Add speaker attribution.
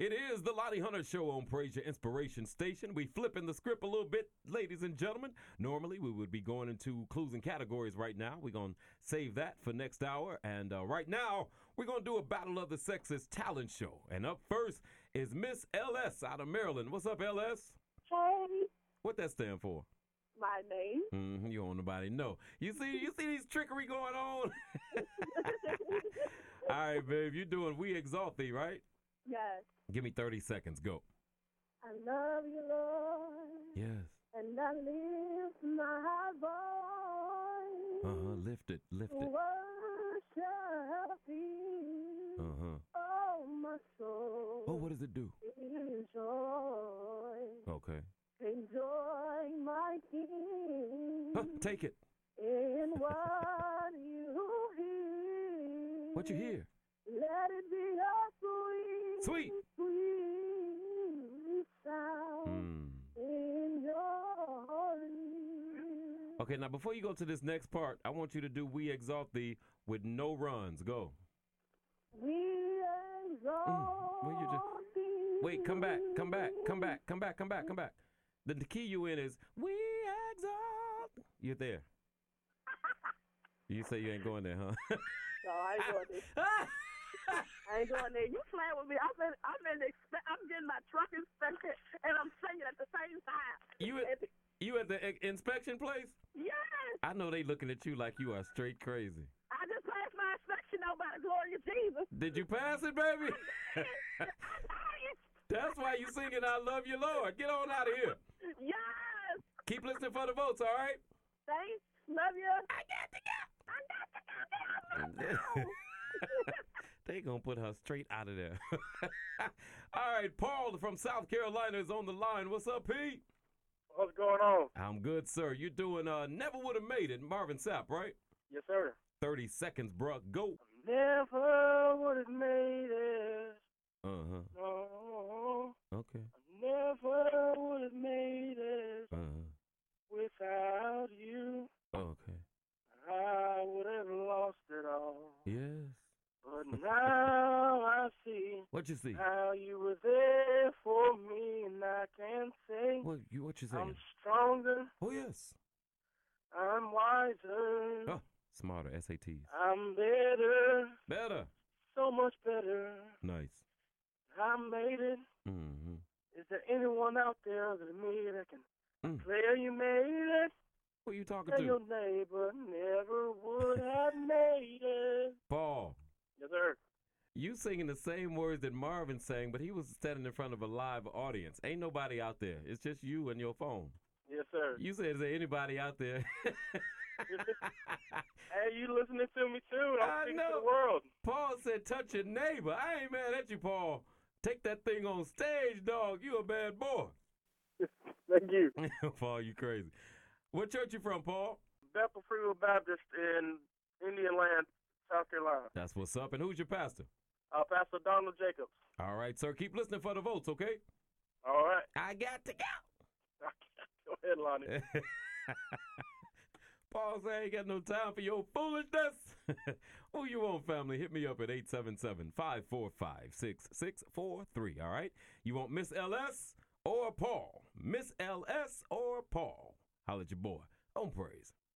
Speaker 1: It is the Lonnie Hunter Show on Praise Your Inspiration Station. We flipping the script a little bit, ladies and gentlemen. Normally, we would be going into clues and categories right now. We're going to save that for next hour. And right now, we're going to do a Battle of the Sexes talent show. And up first is Miss LS out of Maryland. What's up, LS?
Speaker 2: Hey,
Speaker 1: What that stand for?
Speaker 2: my name.
Speaker 1: You don't nobody know. You see these trickery going on? All right, babe, you're doing We Exalt Thee, right?
Speaker 2: Yes.
Speaker 1: Give me 30 seconds. Go.
Speaker 2: I love you, Lord.
Speaker 1: Yes.
Speaker 2: And I lift my voice.
Speaker 1: Lift it.
Speaker 2: Worship thee. Oh, my soul.
Speaker 1: Oh, what does it do?
Speaker 2: Enjoy.
Speaker 1: Okay.
Speaker 2: Enjoy my King.
Speaker 1: Take it.
Speaker 2: In what you hear.
Speaker 1: What you hear?
Speaker 2: Let it be a
Speaker 1: Sweet.
Speaker 2: sweet sound in your ear.
Speaker 1: Okay, now before you go to this next part, I want you to do We Exalt Thee with no runs. Go.
Speaker 2: We exalt thee.
Speaker 1: Wait, come back. The key you in is We Exalt. You're there. You say you ain't going there, huh?
Speaker 2: No, I ain't going there. I ain't going there. You playing with me. I'm getting my truck inspected, and I'm singing at the same time.
Speaker 1: You at the inspection place?
Speaker 2: Yes.
Speaker 1: I know they looking at you like you are straight crazy.
Speaker 2: I just passed my inspection out by the glory of Jesus.
Speaker 1: Did you pass it, baby? That's why you singing I Love You, Lord. Get on out of here.
Speaker 2: Yes.
Speaker 1: Keep listening for the votes, all right?
Speaker 2: Thanks. Love you.
Speaker 1: I got to go. They gonna put her straight out of there. All right, Paul from South Carolina is on the line. What's up, Pete?
Speaker 3: What's going on?
Speaker 1: I'm good, sir. You're doing Never Would Have Made It, Marvin Sapp, right?
Speaker 3: Yes, sir.
Speaker 1: 30 seconds, bruh. Go.
Speaker 3: Never would have made it.
Speaker 1: No. Okay.
Speaker 3: Never would have made it without you.
Speaker 1: Okay.
Speaker 3: I would have lost it all.
Speaker 1: Yes.
Speaker 3: But now I see.
Speaker 1: What you see?
Speaker 3: How you were there for me, and I can say.
Speaker 1: What you saying?
Speaker 3: I'm stronger.
Speaker 1: Oh, yes.
Speaker 3: I'm wiser.
Speaker 1: Oh, smarter, SATs.
Speaker 3: I'm better.
Speaker 1: Better.
Speaker 3: So much better.
Speaker 1: Nice.
Speaker 3: I made it.
Speaker 1: Mm-hmm.
Speaker 3: Is there anyone out there other than me that can play You Made It?
Speaker 1: Who you talking
Speaker 3: Say
Speaker 1: to?
Speaker 3: your neighbor never would have made it.
Speaker 1: Paul.
Speaker 3: Yes, sir.
Speaker 1: You singing the same words that Marvin sang, but he was standing in front of a live audience. Ain't nobody out there. It's just you and your phone.
Speaker 3: Yes, sir.
Speaker 1: You said, is there anybody out there?
Speaker 3: Hey, you listening to me too? I'm speaking to the world.
Speaker 1: Paul said, touch your neighbor. I ain't mad at you, Paul. Take that thing on stage, dog. You a bad boy.
Speaker 3: Thank you.
Speaker 1: Paul, you crazy. What church you from, Paul?
Speaker 3: Bethel Free Will Baptist in Indian Land, South Carolina.
Speaker 1: That's what's up. And who's your pastor?
Speaker 3: Pastor Donald Jacobs.
Speaker 1: All right, sir. Keep listening for the votes, okay?
Speaker 3: All right.
Speaker 1: I got to go.
Speaker 3: Go ahead, Lonnie.
Speaker 1: Paul said, I ain't got no time for your foolishness. Who you want, family? Hit me up at 877-545-6643, all right? You want Miss LS or Paul? Miss LS or Paul? Holla at your boy on Praise.